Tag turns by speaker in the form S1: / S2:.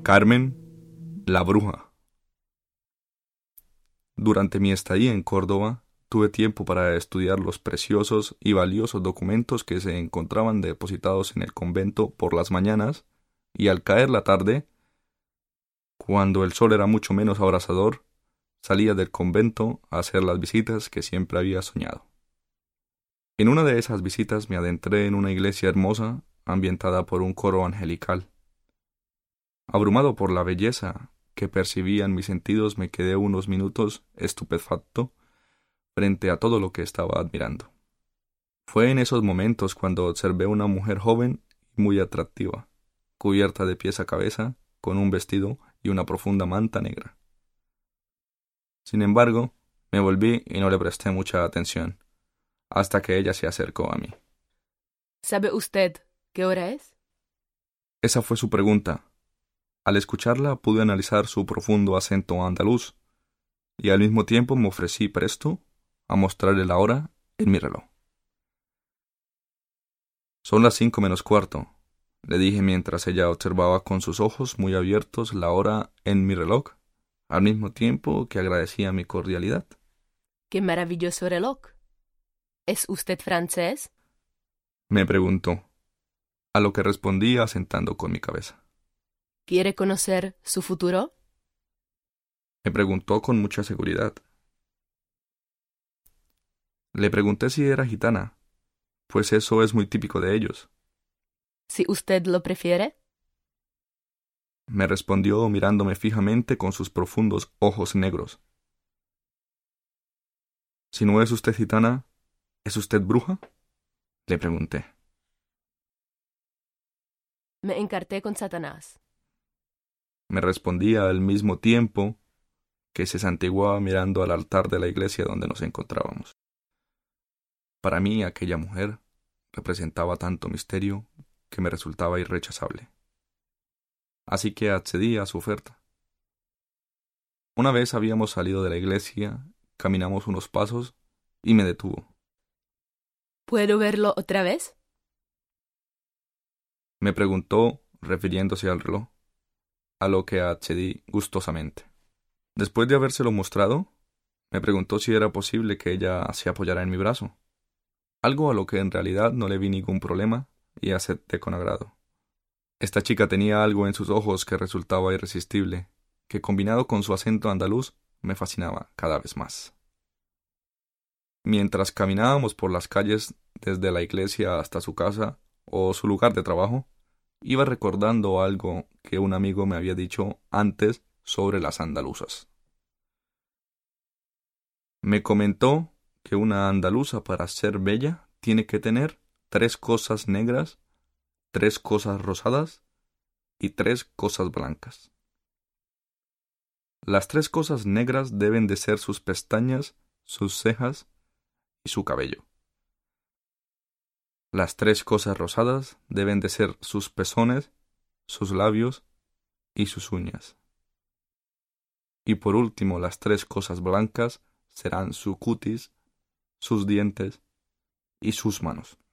S1: Carmen, la bruja. Durante mi estadía en Córdoba, tuve tiempo para estudiar los preciosos y valiosos documentos que se encontraban depositados en el convento por las mañanas, y al caer la tarde, cuando el sol era mucho menos abrasador, salía del convento a hacer las visitas que siempre había soñado. En una de esas visitas me adentré en una iglesia hermosa, ambientada por un coro angelical. Abrumado por la belleza que percibía en mis sentidos, me quedé unos minutos estupefacto frente a todo lo que estaba admirando. Fue en esos momentos cuando observé una mujer joven y muy atractiva, cubierta de pies a cabeza, con un vestido y una profunda manta negra. Sin embargo, me volví y no le presté mucha atención, hasta que ella se acercó a mí.
S2: ¿Sabe usted qué hora es?
S1: Esa fue su pregunta. Al escucharla pude analizar su profundo acento andaluz, y al mismo tiempo me ofrecí presto a mostrarle la hora en mi reloj. Son las 5:45, le dije mientras ella observaba con sus ojos muy abiertos la hora en mi reloj, al mismo tiempo que agradecía mi cordialidad.
S2: ¡Qué maravilloso reloj! ¿Es usted francés?
S1: Me preguntó, a lo que respondí asentando con mi cabeza.
S2: ¿Quiere conocer su futuro?
S1: Me preguntó con mucha seguridad. Le pregunté si era gitana, pues eso es muy típico de ellos.
S2: Si usted lo prefiere.
S1: Me respondió mirándome fijamente con sus profundos ojos negros. Si no es usted gitana, ¿es usted bruja?, le pregunté.
S2: Me encarté con Satanás.
S1: Me respondía al mismo tiempo que se santiguaba mirando al altar de la iglesia donde nos encontrábamos. Para mí aquella mujer representaba tanto misterio que me resultaba irrechazable. Así que accedí a su oferta. Una vez habíamos salido de la iglesia, caminamos unos pasos y me detuvo.
S2: ¿Puedo verlo otra vez?
S1: Me preguntó, refiriéndose al reloj, a lo que accedí gustosamente. Después de habérselo mostrado, me preguntó si era posible que ella se apoyara en mi brazo, algo a lo que en realidad no le vi ningún problema y acepté con agrado. Esta chica tenía algo en sus ojos que resultaba irresistible, que combinado con su acento andaluz me fascinaba cada vez más. Mientras caminábamos por las calles desde la iglesia hasta su casa o su lugar de trabajo, iba recordando algo que un amigo me había dicho antes sobre las andaluzas. Me comentó que una andaluza para ser bella tiene que tener 3 cosas negras, 3 cosas rosadas y 3 cosas blancas. Las 3 cosas negras deben de ser sus pestañas, sus cejas y su cabello. Las 3 cosas rosadas deben de ser sus pezones, sus labios y sus uñas. Y por último, las 3 cosas blancas serán su cutis, sus dientes y sus manos.